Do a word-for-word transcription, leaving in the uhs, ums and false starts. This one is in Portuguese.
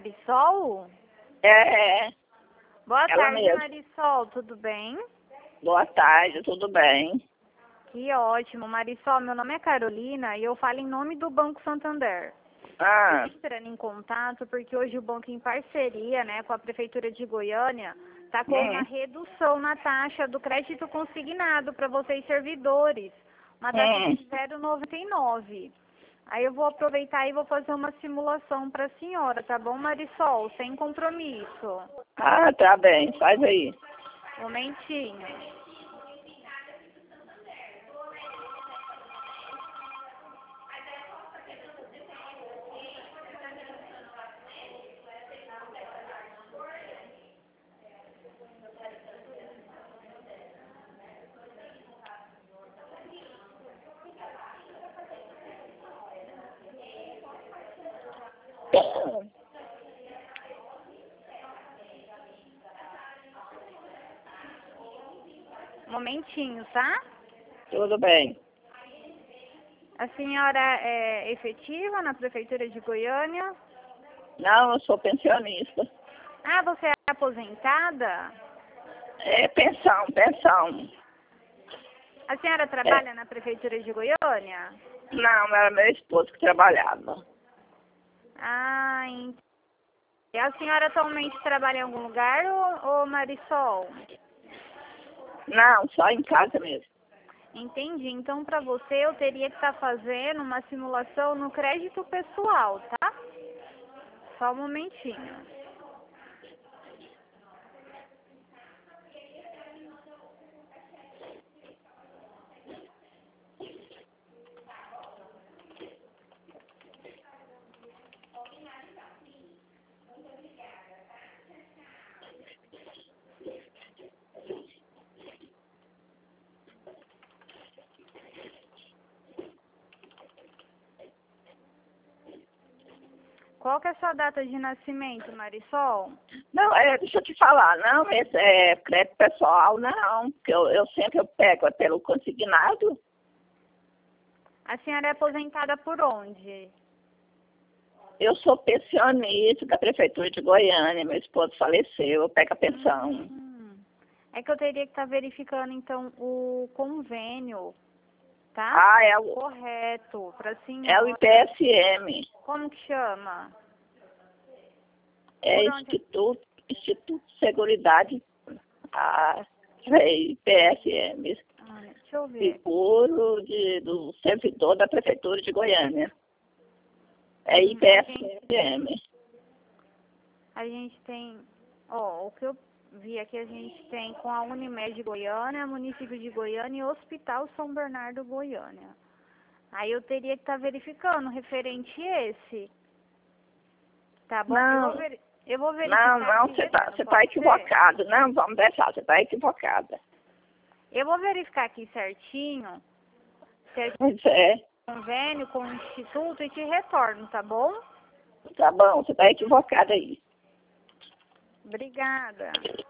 Marisol? É, Boa ela tarde, mesma. Marisol, tudo bem? Boa tarde, tudo bem? Que ótimo. Marisol, meu nome é Carolina e eu falo em nome do Banco Santander. Ah, Estou entrando em contato porque hoje o banco, em parceria, né, com a Prefeitura de Goiânia, está com uma hum, redução na taxa do crédito consignado para vocês servidores. Uma taxa hum. de zero vírgula noventa e nove. Aí eu vou aproveitar e vou fazer uma simulação para a senhora, tá bom, Marisol? Sem compromisso. Ah, tá bem, faz aí. Momentinho. Momentinho, tá? Tudo bem. A senhora é efetiva na Prefeitura de Goiânia? Não, eu sou pensionista. Ah, você é aposentada? É pensão, pensão. A senhora É. trabalha na Prefeitura de Goiânia? Não, era meu esposo que trabalhava. Ah, entendi. E a senhora atualmente trabalha em algum lugar, ou, ou Marisol? Não, só em casa mesmo. Entendi. Então, para você, eu teria que estar fazendo uma simulação no crédito pessoal, tá? Só um momentinho. Qual que é a sua data de nascimento, Marisol? Não, é, deixa eu te falar, não, esse é crédito pessoal, não, porque eu, eu sempre eu pego é pelo consignado. A senhora é aposentada por onde? Eu sou pensionista da Prefeitura de Goiânia, meu esposo faleceu, eu pego a pensão. Hum, é que eu teria que estar verificando, então, o convênio, tá? Ah, é o, Correto, para é o senhora. I P S M, Como que chama? é Por onde? Instituto, Instituto de Seguridade, ah, é I P S M, Ah, deixa eu ver. seguro de, do servidor da Prefeitura de Goiânia. É Hum, a gente, I P S M. a gente tem, ó, o que eu vi aqui, a gente tem com a Unimed de Goiânia, município de Goiânia e Hospital São Bernardo Goiânia. Aí eu teria que estar verificando referente esse, tá bom? Eu vou, Não, ver, eu vou não, verificar não, aqui, você tá, retorno, você tá pode ser? equivocado. Não, vamos deixar, você tá equivocada. Eu vou verificar aqui certinho, certinho Pois é, o convênio com o Instituto e te retorno, tá bom? tá bom, você tá equivocada aí. Obrigada.